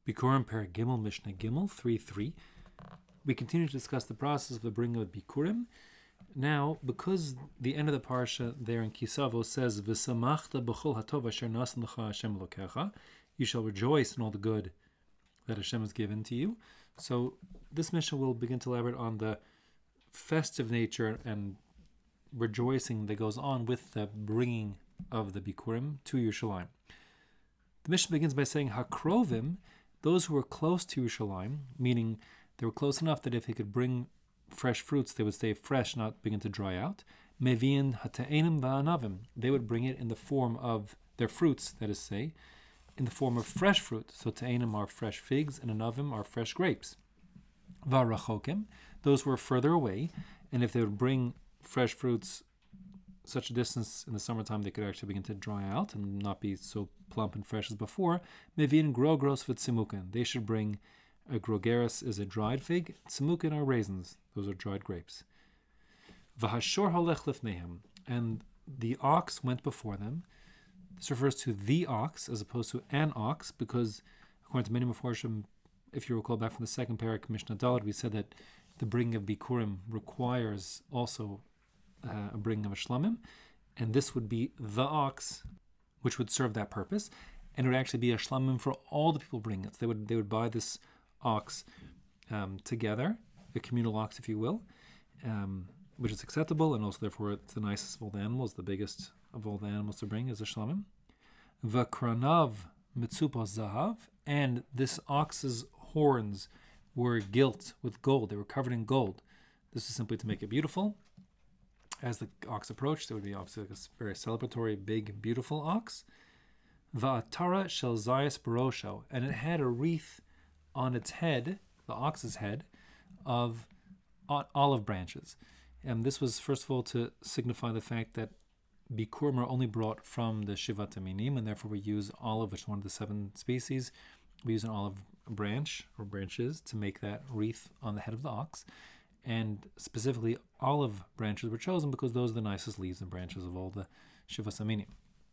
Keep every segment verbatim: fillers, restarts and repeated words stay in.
Bikurim Per Gimel Mishnah Gimel three three. We continue to discuss the process of the bringing of Bikurim. Now, because the end of the parsha there in Kisavo says, "V'samachta b'chol hatov asher nasan l'cha Hashem Elokecha," you shall rejoice in all the good that Hashem has given to you. So this Mishnah will begin to elaborate on the festive nature and rejoicing that goes on with the bringing of the Bikurim to Yerushalayim. The Mishnah begins by saying, "Hakrovim," those who were close to Yerushalayim, meaning they were close enough that if they could bring fresh fruits, they would stay fresh, not begin to dry out. Meviin hata'enim va'anavim, they would bring it in the form of their fruits, that is, say, in the form of fresh fruit. So ta'enim are fresh figs, and anavim are fresh grapes. Va'rachokim, those who were further away, and if they would bring fresh fruits such a distance in the summertime, they could actually begin to dry out and not be so plump and fresh as before. Meviin grogros v'tzimukin, they should bring a grogeris is a dried fig, tzimukin are raisins, those are dried grapes. V'hashor halech lifnehem, and the ox went before them. This refers to the ox as opposed to an ox, because according to many Meforshim, if you recall back from the second parak Mishnah Daled, we said that the bringing of Bikurim requires also uh, a bringing of a shlamim, and this would be the ox, which would serve that purpose, and it would actually be a shlamim for all the people bringing it. So they would they would buy this ox um, together, a communal ox, if you will, um, which is acceptable, and also therefore it's the nicest of all the animals, the biggest of all the animals to bring is a shlamim. V'kranav mitzupos zahav, and this ox's horns were gilt with gold. They were covered in gold. This is simply to make it beautiful. As the ox approached, it would be obviously like a very celebratory, big, beautiful ox. Va'atara shel zayas barosho, and it had a wreath on its head, the ox's head, of olive branches. And this was, first of all, to signify the fact that Bikurim are only brought from the Shivat Aminim, and therefore we use olive, which is one of the seven species. We use an olive branch, or branches, to make that wreath on the head of the ox. And specifically, olive branches were chosen because those are the nicest leaves and branches of all the Shivat Aminim.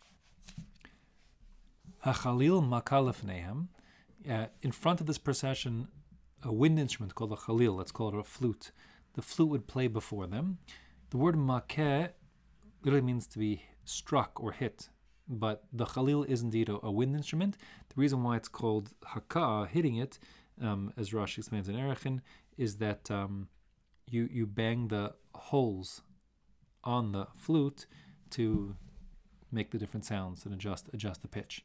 HaChalil makalef nehem. Uh, in front of this procession, a wind instrument called a chalil, let's call it a flute. The flute would play before them. The word makeh literally means to be struck or hit, but the chalil is indeed a, a wind instrument. The reason why it's called haka'ah, hitting it, um, as Rashi explains in Erechin, is that um, you, you bang the holes on the flute to make the different sounds and adjust adjust the pitch.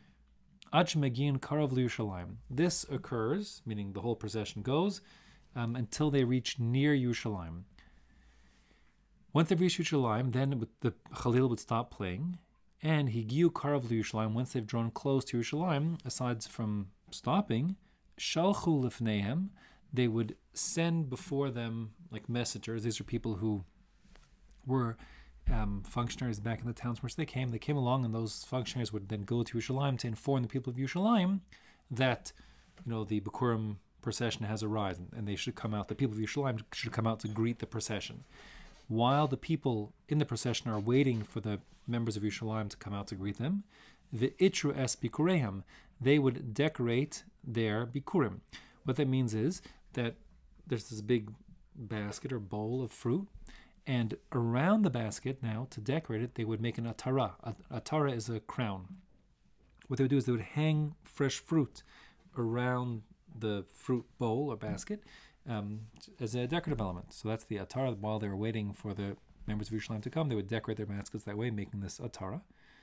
This occurs, meaning the whole procession goes, um, until they reach near Yerushalayim. Once they reach Yerushalayim, then the Chalil would stop playing, and Higiu Karav Yerushalayim, once they've drawn close to Yerushalayim, aside from stopping, Shalchu Lifnehem, they would send before them like messengers. These are people who were Um, functionaries back in the towns where they came. They came along, and those functionaries would then go to Yerushalayim to inform the people of Yerushalayim that, you know, the Bikurim procession has arrived, and they should come out. The people of Yerushalayim should come out to greet the procession. While the people in the procession are waiting for the members of Yerushalayim to come out to greet them, the itru es bikurehem, they would decorate their Bikurim. What that means is that there's this big basket or bowl of fruit, and around the basket, now, to decorate it, they would make an atara. A atara is a crown. What they would do is they would hang fresh fruit around the fruit bowl or basket um, as a decorative element. So that's the atara. While they were waiting for the members of Yerushalayim to come, they would decorate their baskets that way, making this atara.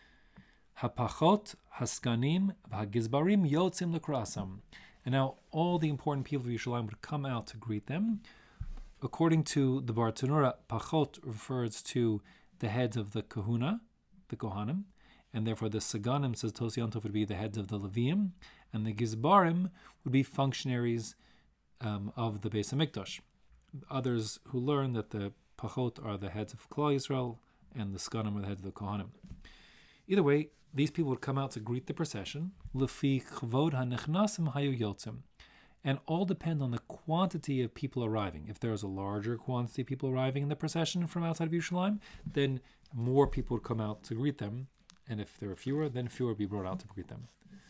Hapachot, haskanim, v'hagizbarim yotzim lekrasam. And now all the important people of Yerushalayim would come out to greet them. According to the Bar Tanura, Pachot refers to the heads of the Kahuna, the Kohanim, and therefore the Saganim, says Tosi Yontif, would be the heads of the Leviim, and the Gizbarim would be functionaries um, of the Beis HaMikdash. Others who learn that the Pachot are the heads of Klal Yisrael, and the Saganim are the heads of the Kohanim. Either way, these people would come out to greet the procession, Lefi Chvod HaNechnasim Hayu Yotzim. And all depend on the quantity of people arriving. If there's a larger quantity of people arriving in the procession from outside of Yerushalayim, then more people would come out to greet them. And if there are fewer, then fewer would be brought out to greet them.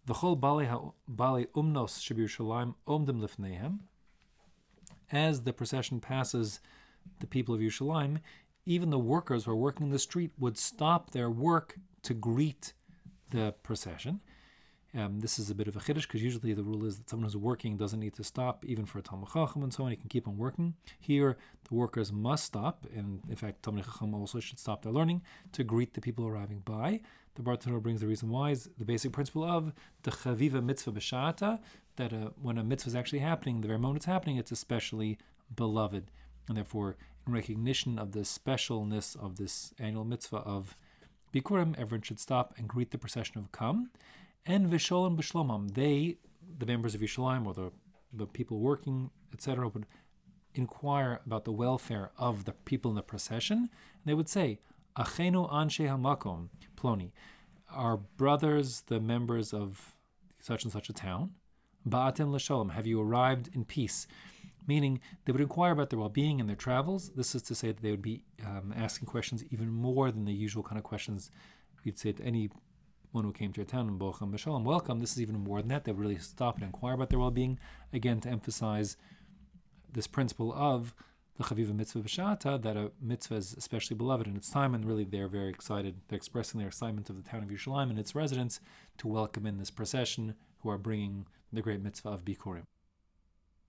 V'chol bali ha- bali umnos sheb'Yerushalayim omdim lifneihem. As the procession passes the people of Yerushalayim, even the workers who are working in the street would stop their work to greet the procession. Um, this is a bit of a chiddush because usually the rule is that someone who's working doesn't need to stop, even for a Talmid Chacham and so on. He can keep on working. Here, the workers must stop, and in fact, Talmid Chacham also should stop their learning to greet the people arriving by. The Bartanura brings the reason why is the basic principle of the chaviva mitzvah b'shata, that uh, when a mitzvah is actually happening, the very moment it's happening, it's especially beloved. And therefore, in recognition of the specialness of this annual mitzvah of Bikurim, everyone should stop and greet the procession of Come. And Visholim B'Shlomam, they, the members of Yerushalayim, or the, the people working, et cetera, would inquire about the welfare of the people in the procession. And they would say, Achenu Anshe HaMakom, Ploni, our brothers, the members of such and such a town, Ba'atem L'Sholom, have you arrived in peace? Meaning, they would inquire about their well-being and their travels. This is to say that they would be um, asking questions even more than the usual kind of questions you'd say to anyone who came to your town, Bochum B'Shalom, welcome. This is even more than that. They would really stop and inquire about their well-being, again, to emphasize this principle of the Chaviva Mitzvah B'Shata, that a mitzvah is especially beloved in its time, and really they're very excited. They're expressing their excitement of the town of Yerushalayim and its residents to welcome in this procession who are bringing the great mitzvah of Bikurim.